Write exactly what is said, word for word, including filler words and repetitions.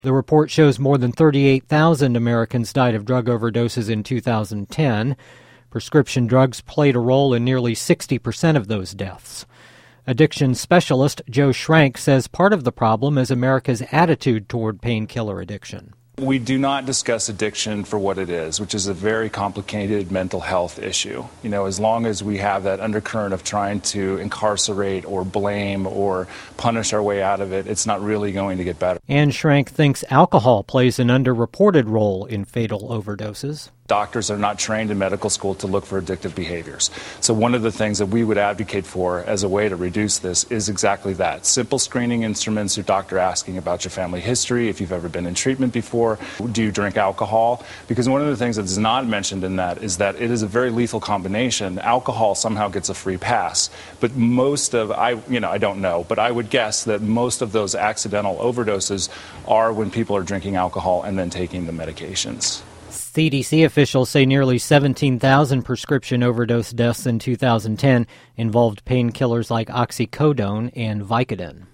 The report shows more than thirty-eight thousand Americans died of drug overdoses in two thousand ten. Prescription drugs played a role in nearly sixty percent of those deaths. Addiction specialist Joe Schrank says part of the problem is America's attitude toward painkiller addiction. We do not discuss addiction for what it is, which is a very complicated mental health issue. You know, as long as we have that undercurrent of trying to incarcerate or blame or punish our way out of it, it's not really going to get better. And Schrank thinks alcohol plays an underreported role in fatal overdoses. Doctors are not trained in medical school to look for addictive behaviors. So one of the things that we would advocate for as a way to reduce this is exactly that. Simple screening instruments, your doctor asking about your family history, if you've ever been in treatment before, do you drink alcohol? Because one of the things that is not mentioned in that is that it is a very lethal combination. Alcohol somehow gets a free pass. But most of, I, you know, I don't know, but I would guess that most of those accidental overdoses are when people are drinking alcohol and then taking the medications. C D C officials say nearly seventeen thousand prescription overdose deaths in two thousand ten involved painkillers like oxycodone and Vicodin.